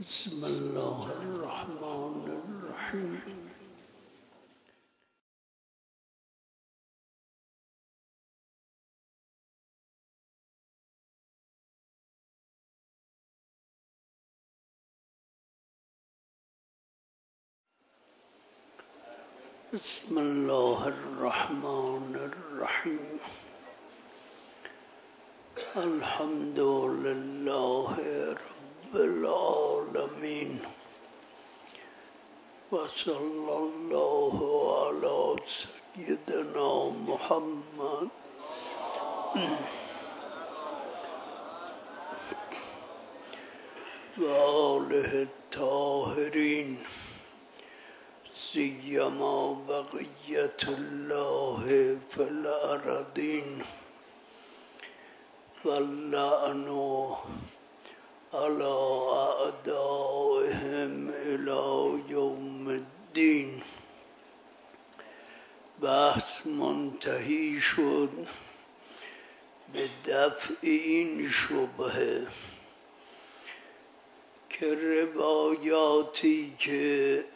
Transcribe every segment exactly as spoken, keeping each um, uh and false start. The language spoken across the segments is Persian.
بسم الله الرحمن الرحیم. بسم الله الرحمن الرحیم. الحمد لله رب العالمین و صلی الله علی سیدنا محمد و آله الطاهرین، سیما بقیت الله فی الارضین واللعن علی اعدائهم الی یوم الدین. بحث منتهی شد به دفع این شبهه که روایاتی که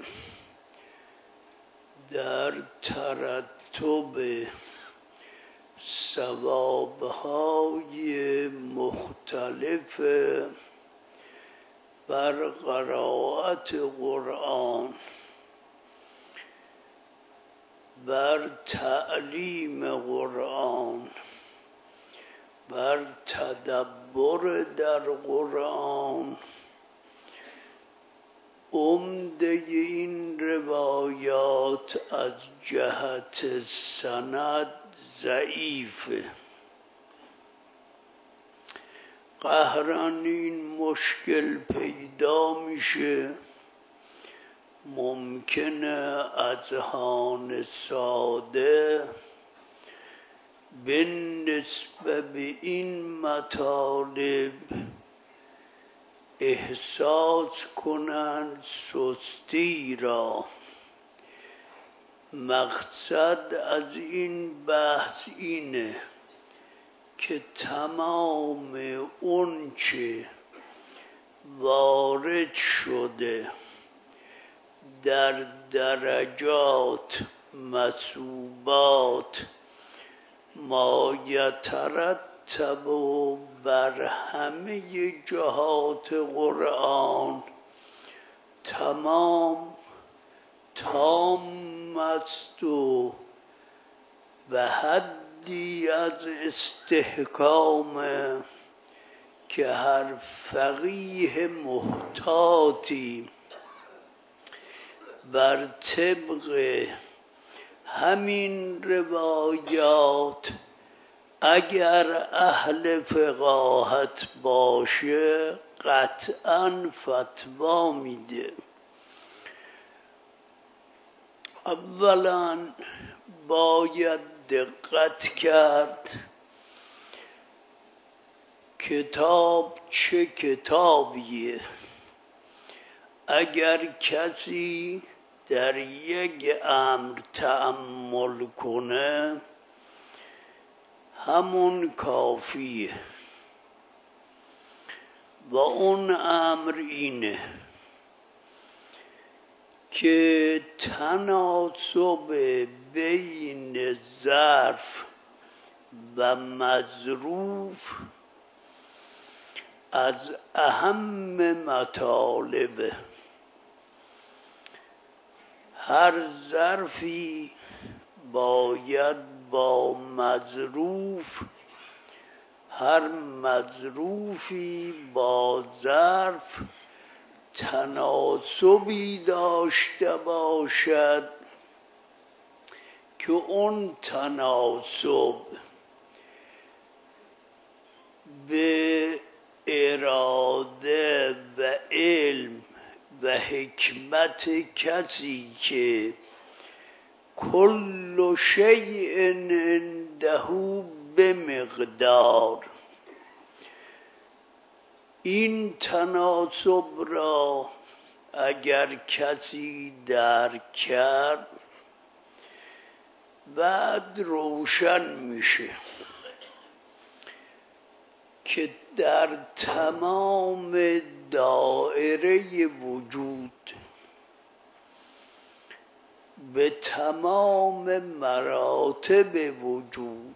در ترتب ثوابهای مختلف بر قرائت قرآن، بر تعلیم قرآن، بر تدبر در قرآن، عمده این روایات از جهت سند ضعیفه. قهرن این مشکل پیدا میشه، ممکنه اذهان ساده به نسبت به این مطالب احساس کنند سستی را. مقصد از این بحث اینه که تمام اون چه وارد شده در درجات، مثوبات، ما یترتب بر همه جهات قرآن تمام تام است و به حدی از استحکام که هر فقیه محتاطی بر طبق همین روایات اگر اهل فقاهت باشه قطعاً فتوا میده. اولا باید دقت کرد کتاب چه کتابیه. اگر کسی در یک امر تأمل کنه همون کافیه و اون امر اینه که تناسب بین ظرف و مظروف از اهم مطالبه. هر ظرفی باید با مظروف، هر مظروفی با ظرف تناسبی داشته باشد که اون تناسب به اراده و علم و حکمت کسی که کل شیء عنده به مقدار، این تناسب را اگر کسی درک کرد بعد روشن میشه که در تمام دایره وجود به تمام مراتب وجود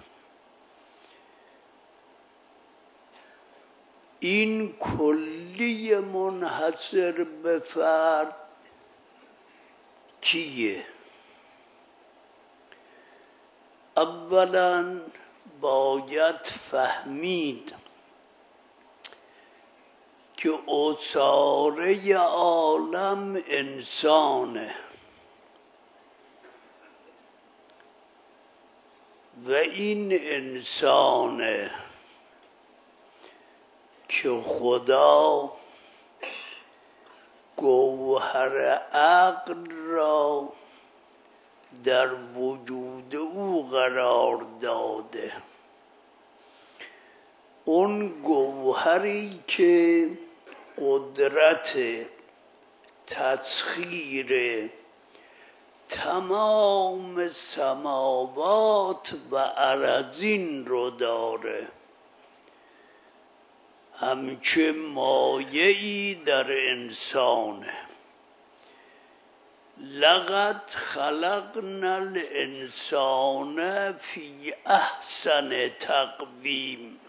این کلی منحصر به فرد کیه؟ اولا باید فهمید که عصاره عالم انسانه و این انسانه که خدا گوهر عقل را در وجود او قرار داده. اون گوهری که قدرت تسخیر تمام سماوات و اراضین رو داره، همچه مایه‌ای در انسانه. لقد خلقنا الانسان فی احسن تقویم.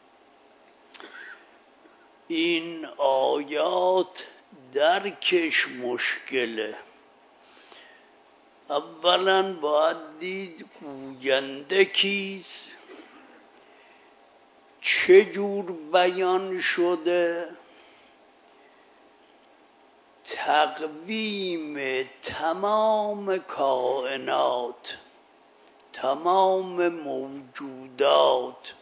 این آیات درکش مشکله. اولا باید دید گوینده کیست، چجور بیان شده، تقویم تمام کائنات، تمام موجودات،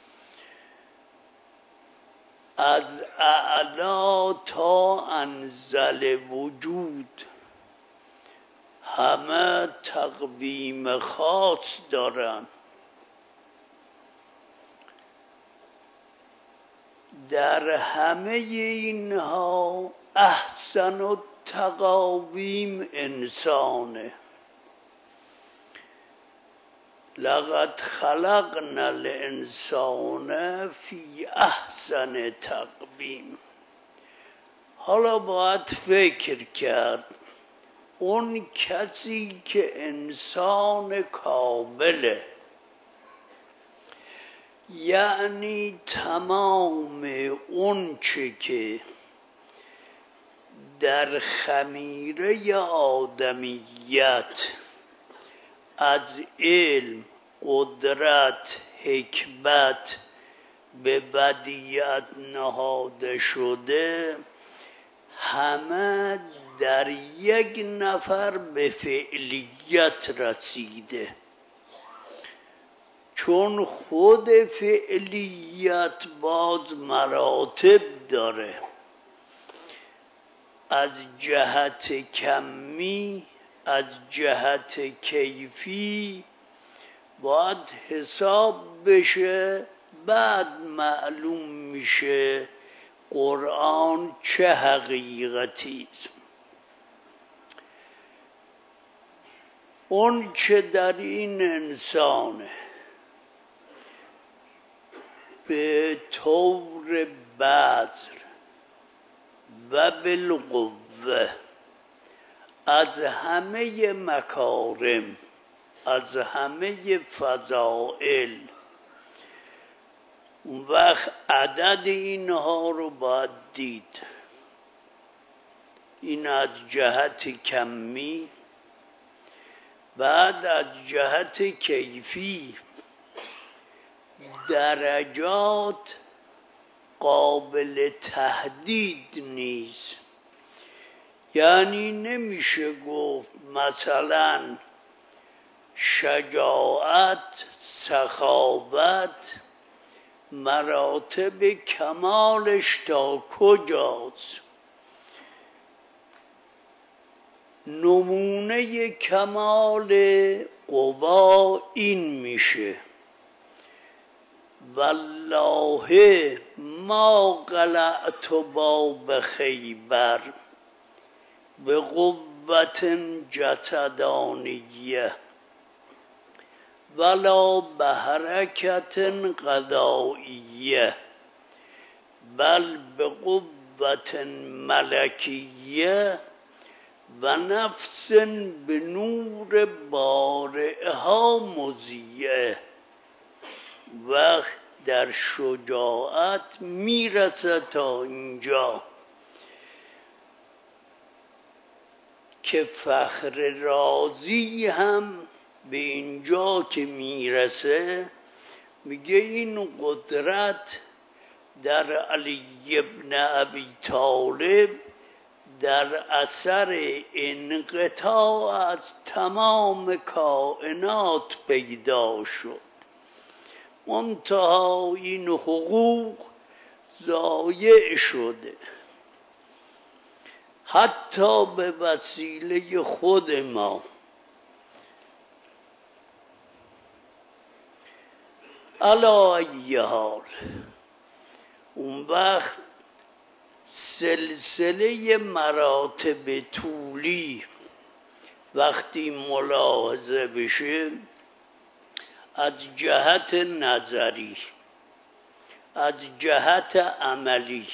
از اعلی تا انزل وجود همه تقویم خاص دارن. در همه اینها احسن التقاویم انسانه. لقد خلقنا الانسان فی احسن تقویم. حالا باید فکر کرد اون کسی که انسان کامله، یعنی تمام اون چه که در خمیره آدمیت از علم، قدرت، حکمت به بدیعت نهاده شده، همه در یک نفر به فعلیت رسیده. چون خود فعلیت باز مراتب داره، از جهت کمی، از جهت کیفی باید حساب بشه، بعد معلوم میشه قرآن چه حقیقتی است. اون چه در این انسانه به طور بذر و بالقوه از همه مکارم، از همه فضائل، اون وقت عدد اینها رو باید دید. این از جهت کمی، بعد از جهت کیفی درجات قابل تهدید نیست. یعنی نمیشه گفت مثلا شجاعت، سخاوت مراتب کمالش تا کجاست. نمونه کمال قوا این میشه والله ما قلعت باب خیبر به قوت جسدانیه ولا به حرکت قضائیه بل به قوت ملکیه و نفس به نور بارئها مضیه. وقت در شجاعت میرسه تا اینجا که فخر رازی هم به اینجا که میرسه میگه این قدرت در علی ابن ابی طالب در اثر انقطاع از تمام کائنات پیدا شد، منتها این حقوق ضایع شده، حتی به وسیله خود ما. علی ای حال اون وقت سلسله مراتب طولی وقتی ملاحظه بشه از جهت نظری، از جهت عملی،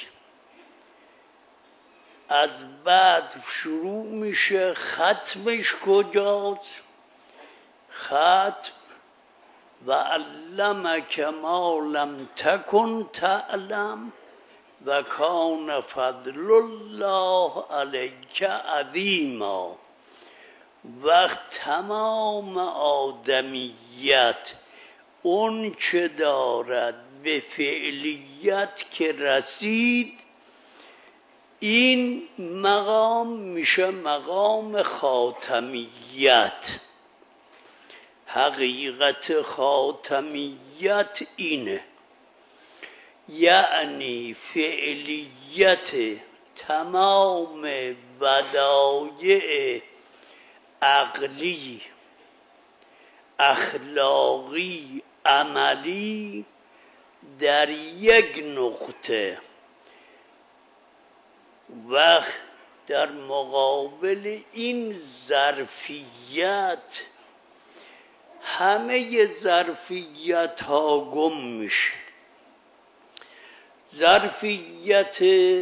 از بعد شروع میشه ختمش کجاست؟ ختم و علمک ما لم تکن تعلم و کان فضل الله علیک عظیما. وقت تمام آدمیت اون چه دارد به فعلیت که رسید، این مقام میشه مقام خاتمیت. حقیقت خاتمیت اینه، یعنی فعلیت تمام بدایع عقلی، اخلاقی، عملی در یک نقطه. وقت در مقابل این ظرفیت همه ظرفیت ها گم میشه. ظرفیت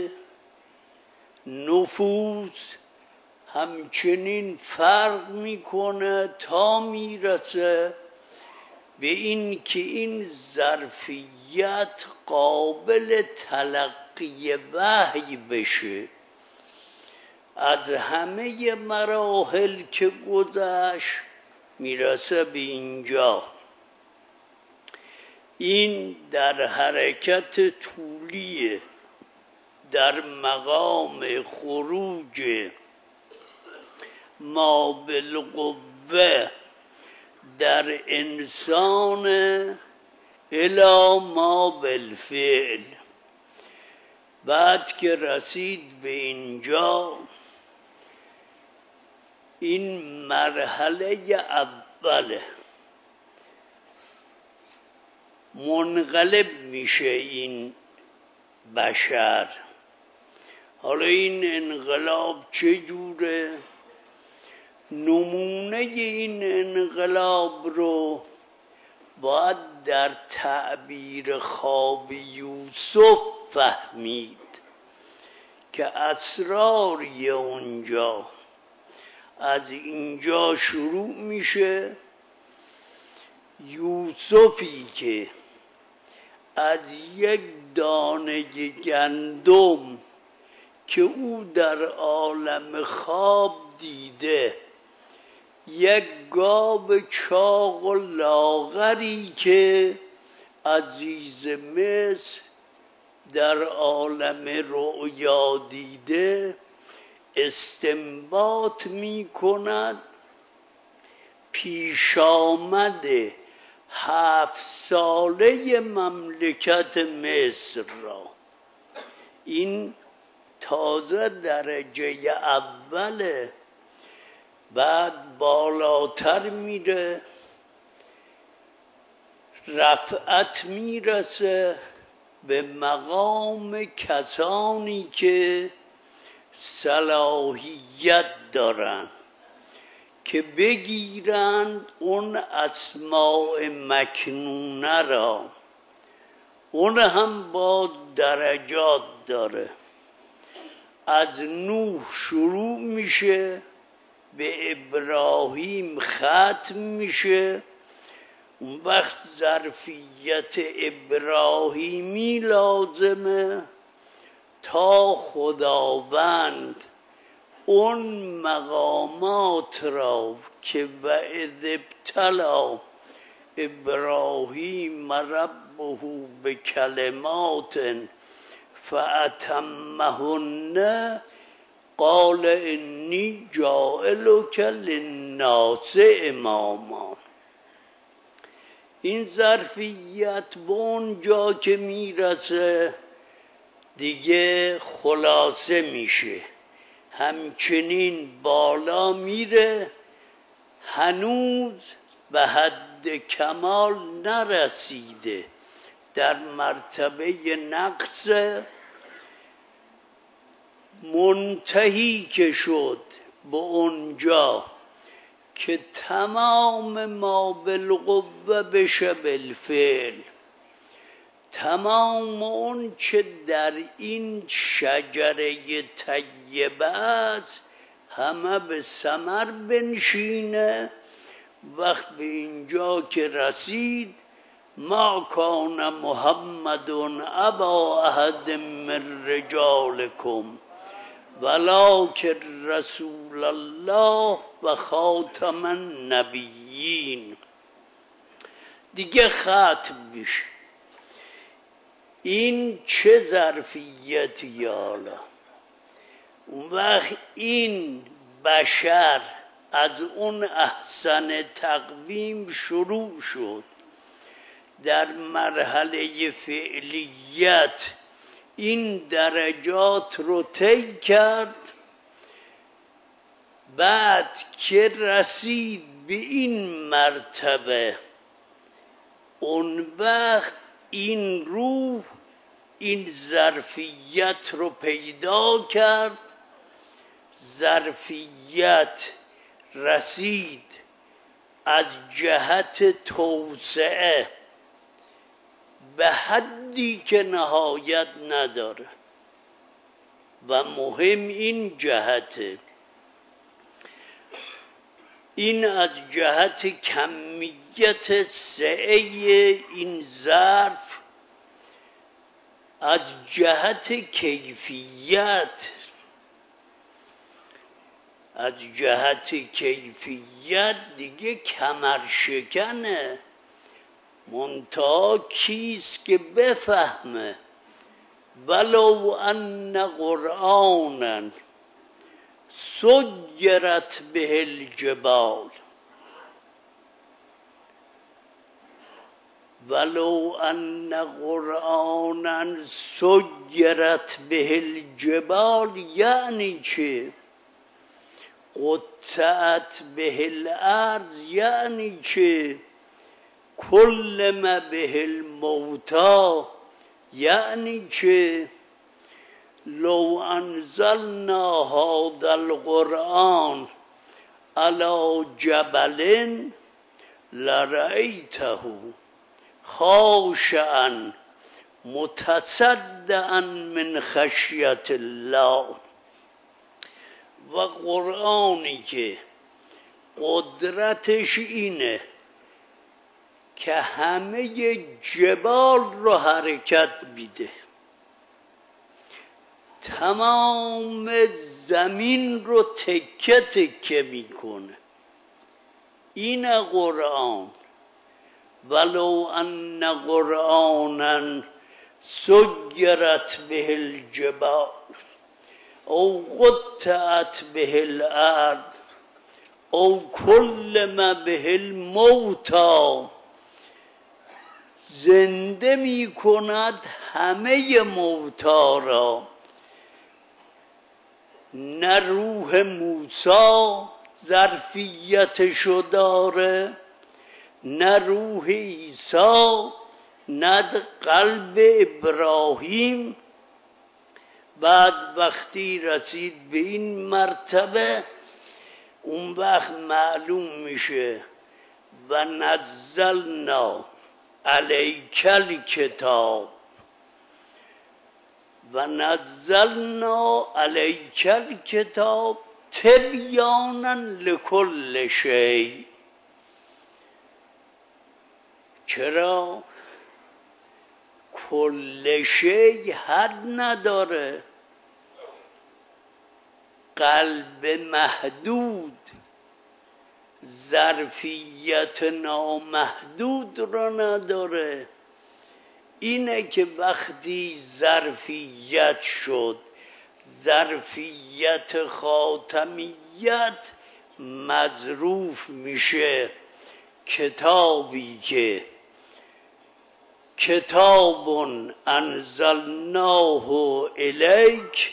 نفوذ همچنین فرق میکنه تا میرسه به این که این ظرفیت قابل تلقی وحی بشه. از همه مراحل که گذشت میرسه به اینجا. این در حرکت طولیه، در مقام خروج ما بالقوه در انسان الی ما بالفعل. بعد که رسید به اینجا، این مرحله اوله، منقلب میشه این بشر. حالا این انقلاب چجوره؟ نمونه این انقلاب رو باید در تعبیر خواب یوسف فهمید که اسراری اونجا از اینجا شروع میشه. یوسفی که از یک دانه گندم که او در عالم خواب دیده، یک گاو چاق و لاغری که عزیز مصر در عالم رؤیا دیده، استنباط می کند پیش آمده هفت ساله مملکت مصر را. این تازه درجه اوله، بعد بالاتر میره، رفعت میرسه به مقام کسانی که صلاحیت دارن که بگیرند اون اسماء مکنونه را. اون هم با درجات داره. از نوح شروع میشه، به ابراهیم ختم میشه. اون وقت ظرفیت ابراهیمی لازمه تا خداوند اون مقامات را که و اذ ابتلی ابراهیم ربه به کلمات فاتمهن قال انی جاعلک للناس اماما. این ظرفیت به اونجا که میرسه دیگه خلاصه میشه، همچنین بالا میره، هنوز به حد کمال نرسیده، در مرتبه نقص. منتهی که شد به اونجا که تمام ما بالقوه بشه بالفعل، تمام اون چه در این شجره طیبه است همه به ثمر بنشینه. وقت به اینجا که رسید ما کان محمد ابا احد من رجالکم ولکن رسول الله و خاتم النبیین. دیگه ختم میشه. این چه ظرفیتی حالا؟ اون وقت این بشر از اون احسن تقویم شروع شد، در مرحله فعلیت این درجات رو طی کرد. بعد که رسید به این مرتبه، اون وقت این روح این ظرفیت رو پیدا کرد. ظرفیت رسید از جهت توسعه به حدی که نهایت نداره و مهم این جهته. این از جهت کمیت سعه این ظرف، از جهت کیفیت از جهت کیفیت دیگه کمرشکنه. منتها کیست که بفهمه؟ ولو ان قرآنا سجرت به الجبال ولو ان قرآنا سجرت به الجبال یعنی چه؟ قطعت به الارض یعنی چه؟ کلم به الموتا یعنی چه؟ لو انزلنا هذا القرآن على جبل لرأيته خاشعا متصدعا من خشیت الله. و قرآنی که قدرتش اینه که همه جبال رو حرکت میده، تمام زمین رو تکه تکه میکنه. این قرآن ولو ان قرآنا سجرت به الجبال او قطعت به الارض او کلم به الموتا، زنده می کند همه موتا را. نه روح موسی ظرفیتشو داره، نه روح عیسی، نه قلب ابراهیم. بعد وقتی رسید به این مرتبه، اون وقت معلوم میشه و نزلنا علیکل کتاب و نزلنا علیکل کتاب تبیانا لکل شیء. چرا؟ کل شیء حد نداره، قلب محدود ظرفیت نامحدود را نداره. اینه که وقتی ظرفیت شد، ظرفیت خاتمیت مظروف میشه کتابی که کتاب انزلناه الیک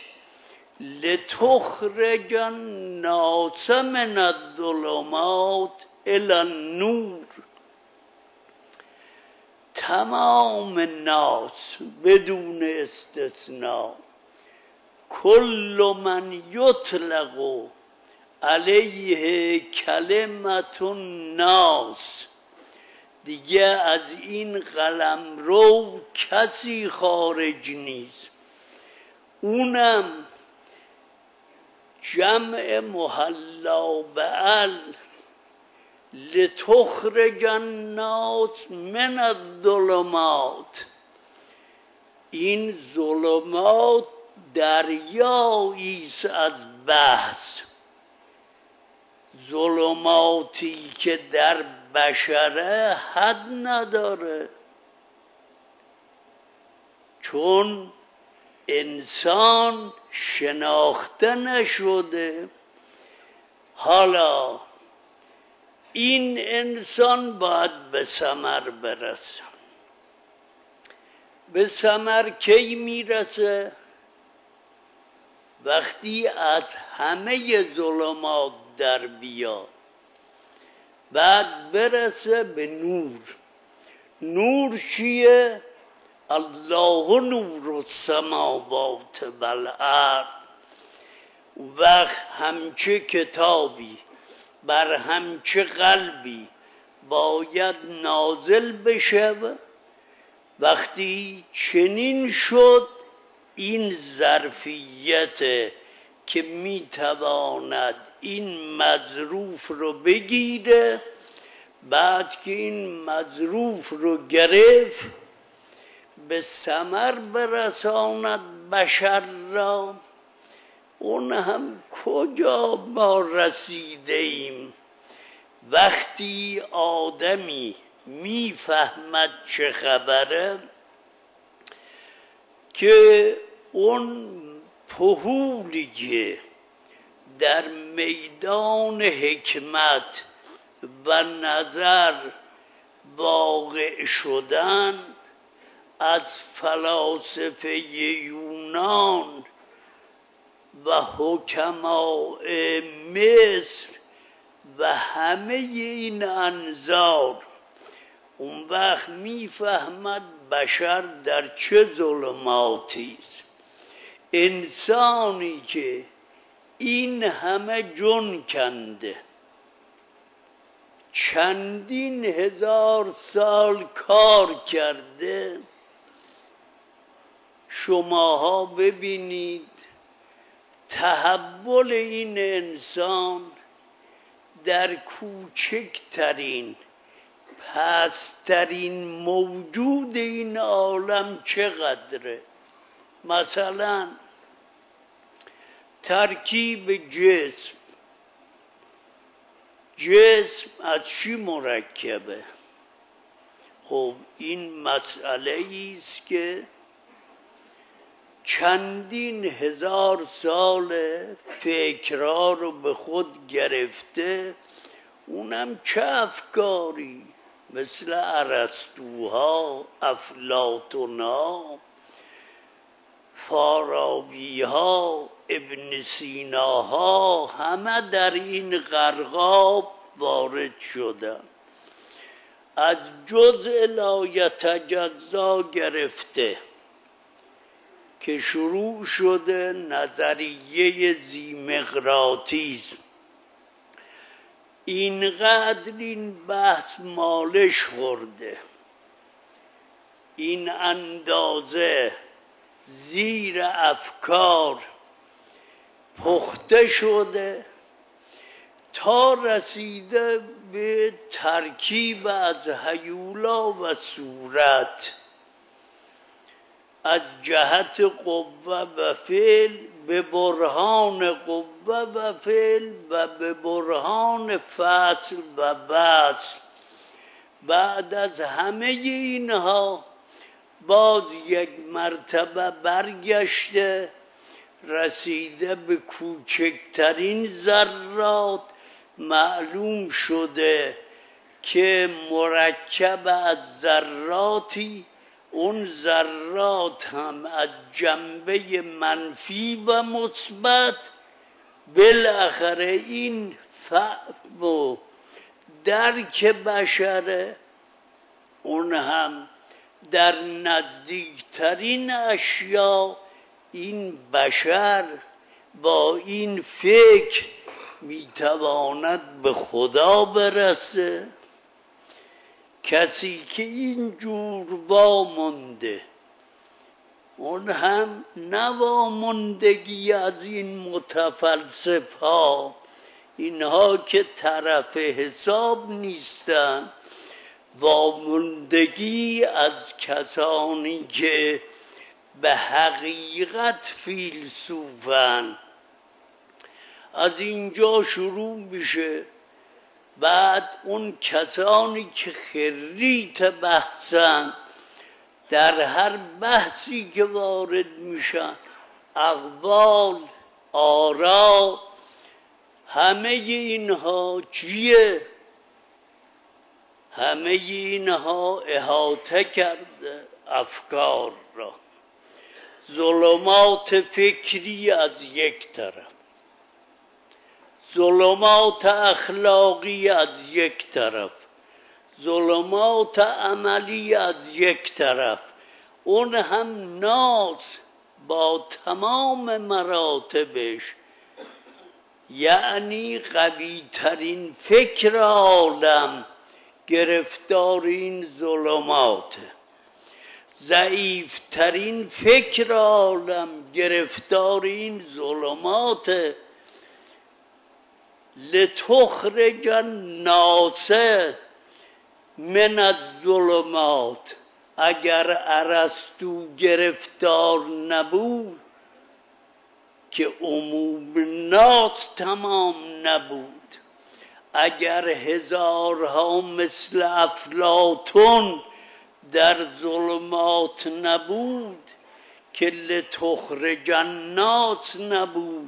لتخرج الناس من الظلمات الی النور. تمام ناس بدون استثناء، کل من یطلق علیه کلمت الناس، دیگه از این قلمرو کسی خارج نیست. اونم جمع محلا بعل، لتخرج الناس من الظلمات. این ظلمات دریایی است از بحث، ظلماتی که در بشره حد نداره، چون انسان شناخته نشده. حالا این انسان باید به ثمر برسه. به ثمر کی میرسه؟ وقتی از همه ظلمات در بیاد، بعد برسه به نور. نور چیه؟ الله نور السماوات والارض. وقت همچه کتابی بر همچه قلبی باید نازل بشه. وقتی چنین شد، این ظرفیت که میتواند این مظروف رو بگیره، بعد که این مظروف رو گرفت به ثمر برساند بشر را. اون هم کجا ما رسیده ایم؟ وقتی آدمی میفهمد چه خبره، که اون پهولی که در میدان حکمت و نظر واقع شدن از فلاسفه یونان و حکماء مصر و همه این انظار، اون وقت میفهمد بشر در چه ظلماتی است. انسانی که این همه جن کنده، چندین هزار سال کار کرده، شماها ببینید تحول این انسان در کوچکترین پسترین موجود این عالم چقدره. مثلا ترکیب جسم. جسم از چی مرکبه؟ خب این مسئله ایست که چندین هزار سال فکرها رو به خود گرفته. اونم چه افکاری؟ مثل ارسطوها، افلاطونها، فارابیها، ابن سیناها، همه در این غرقاب وارد شدن. از جزء لا یتجزا گرفته که شروع شده نظریه ذی‌مقناطیس، اینقدر این بحث مالش خورده، این اندازه زیر افکار پخته شده تا رسیده به ترکیب از هیولا و صورت، از جهت قوه و فعل به برهان قوه و فعل و به برهان فصل و وصل. بعد از همه اینها باز یک مرتبه برگشته رسیده به کوچکترین ذرات، معلوم شده که مرکب از ذراتی، اون ذرات هم از جنبه منفی و مثبت. بالاخره این فهم و درک بشره، اون هم در نزدیکترین اشیا این بشر با این فکر میتواند به خدا برسه. کسی که اینجور وامونده، اون هم نواموندگی از این متفلسف ها، اینها که طرف حساب نیستن، واموندگی از کسانی که به حقیقت فیلسوفن. از اینجا شروع میشه. بعد اون کسانی که خریت بحثن، در هر بحثی که وارد میشن، اقوال، آرا، همه اینها چیه؟ همه اینها احاطه کرده افکار را. ظلمات فکری از یک طرف، ظلمات اخلاقی از یک طرف، ظلمات عملی از یک طرف، اون هم ناس با تمام مراتبش، یعنی قوی ترین فکر عالم گرفتار این ظلمات، ضعیف ترین فکر عالم گرفتار این ظلمات. لتخرج الناس من الظلمات. اگر ارسطو گرفتار نبود که عموم ناس تمام نبود، اگر هزارها مثل افلاطون در ظلمات نبود که لتخرج الناس نبود،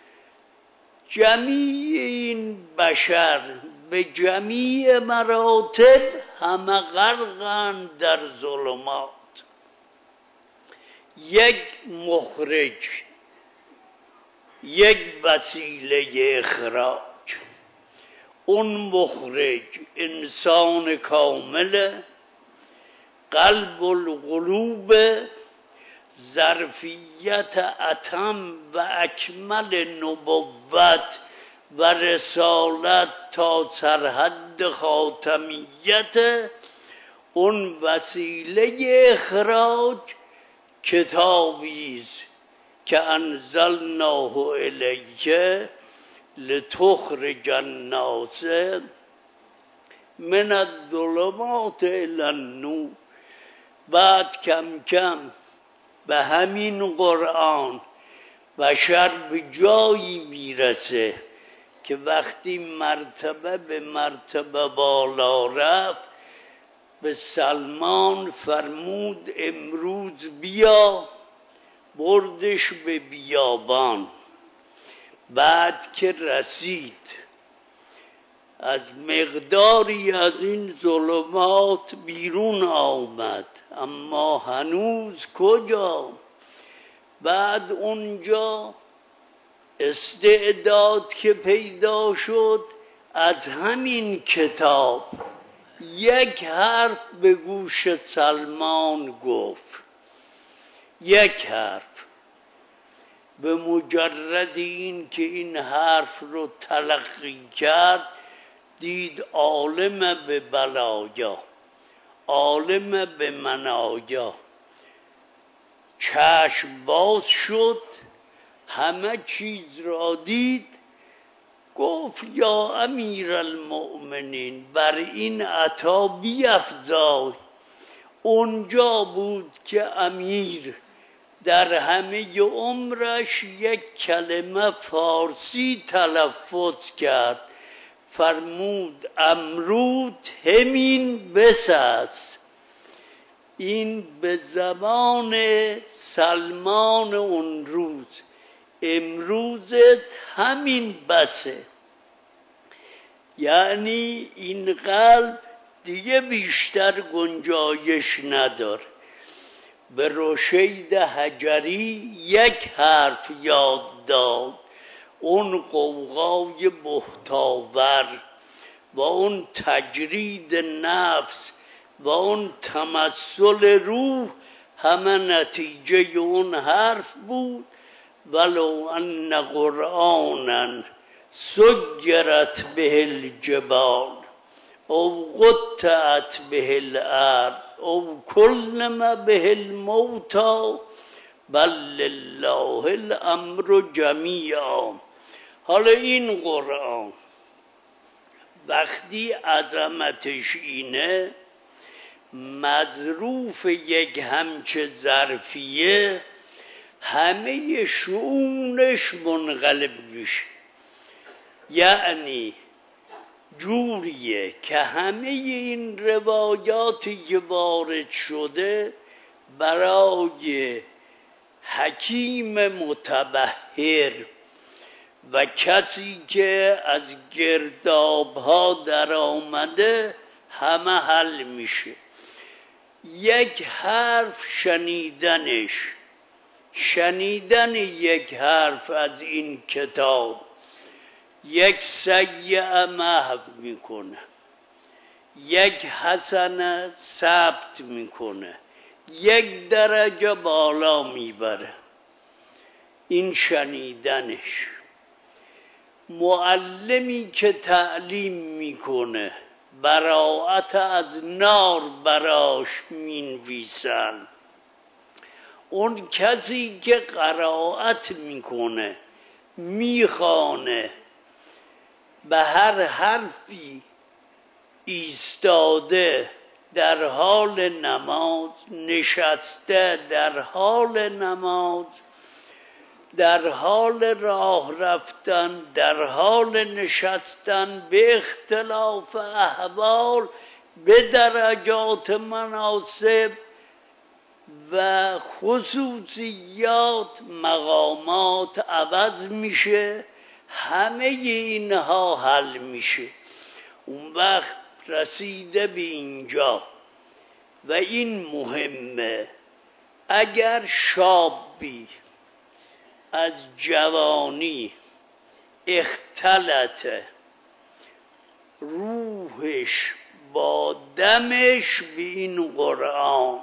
جمیع این بشر به جمیع مراتب همه غرقند در ظلمات. یک مخرج، یک وسیله اخراج. اون مخرج انسان کامل، قلب القلوب، ظرفیت اتم و اکمل نبوت و رسالت تا سرحد خاتمیت. اون وسیله اخراج کتابی است که انزلناه الیک لتخرج الناس من الظلمات الی النور. بعد کم کم به همین قرآن بشر به جایی میرسه که وقتی مرتبه به مرتبه بالا رفت، به سلمان فرمود امروز بیا، بردش به بیابان. بعد که رسید از مقداری از این ظلمات بیرون آمد، اما هنوز کجا؟ بعد اونجا استعداد که پیدا شد، از همین کتاب یک حرف به گوش سلمان گفت، یک حرف. به مجرد این که این حرف رو تلقی کرد، دید عالم به بلایا، عالم به منایا. چشم باز شد، همه چیز را دید، گفت یا امیر المؤمنین بر این عطا بیفزای. اونجا بود که امیر در همه عمرش یک کلمه فارسی تلفظ کرد، فرمود امرود همین بس است. این به زبان سلمان اون روز، امروزت همین بسه. یعنی این قلب دیگه بیشتر گنجایش نداره. به رشید حجری یک حرف یاد داد، اون قوقای بهتاور و اون تجرید نفس و اون تمثل روح همه نتیجه اون حرف بود. ولو ان قرآنا سجرت به الجبال او قطعت به الارض او کلم به الموتی بل لله الامر جمیعا. حالا این قرآن وقتی عظمتش اینه، مظروف یک همچه ظرفیه، همه شؤونش منقلب میشه. یعنی جوریه که همه این روایاتی که وارد شده برای حکیم متبحر و کسی که از گرداب ها در آمده همه حل میشه. یک حرف شنیدنش، شنیدن یک حرف از این کتاب یک سیئه محو میکنه، یک حسنه ثبت میکنه، یک درجه بالا میبره. این شنیدنش. معلمی که تعلیم میکنه براءت از نار براش مینویسن. اون کسی که قرائت میکنه، میخوانه، به هر حرفی ایستاده در حال نماز، نشسته در حال نماز، در حال راه رفتن، در حال نشستن، به اختلاف احوال، به درجات مناسب و خصوصیات مقامات عوض میشه. همه اینها حل میشه. اون وقت رسیده به اینجا و این مهمه، اگر شابی از جوانی اختلطه روحش با دمش به این قرآن،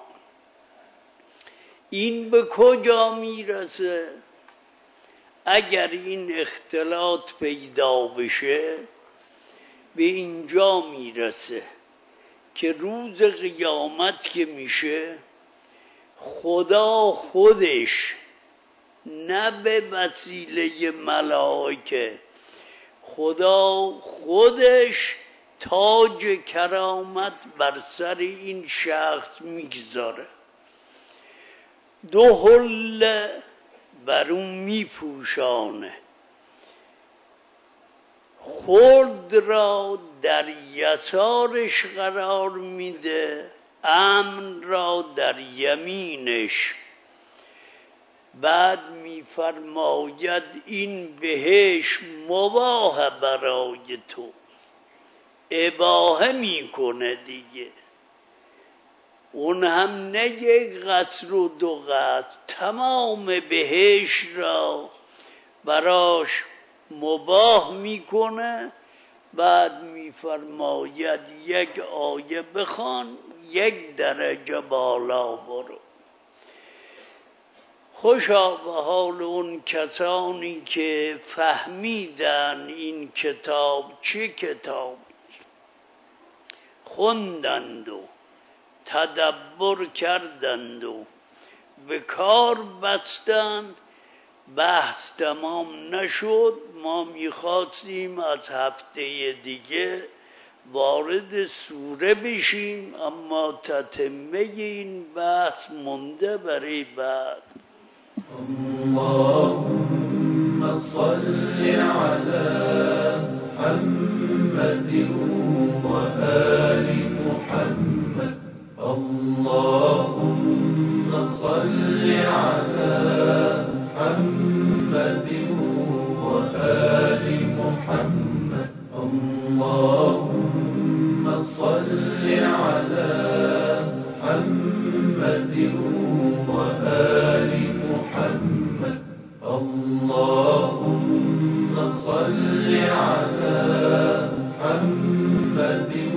این به کجا میرسه؟ اگر این اختلاط پیدا بشه به اینجا میرسه که روز قیامت که میشه خدا خودش نه به وسیله ملائکه، خدا خودش تاج کرامت بر سر این شخص میگذاره، دو حله بر اون میپوشانه، خرد را در یسارش قرار میده، امن را در یمینش. بعد میفرماید این بهش مباح برای تو، اباحه میکنه دیگه. اون هم نه یک قصر و دو قصر، تمام بهش را براش مباح میکنه. بعد میفرماید یک آیه بخوان، یک درجه بالا برو. خوشا به حال اون کسانی که فهمیدن این کتاب چه کتابی. خوندند و تدبر کردند و به کار بستند. بحث تمام نشد. ما میخواستیم از هفته دیگه وارد سوره بشیم، اما تتمه این بحث مونده برای بعد. اللهم صل على محمد و آل محمد. اللهم صل على محمد و آل محمد. اللهم صل على محمد و آل محمد. اللهم صل على محمد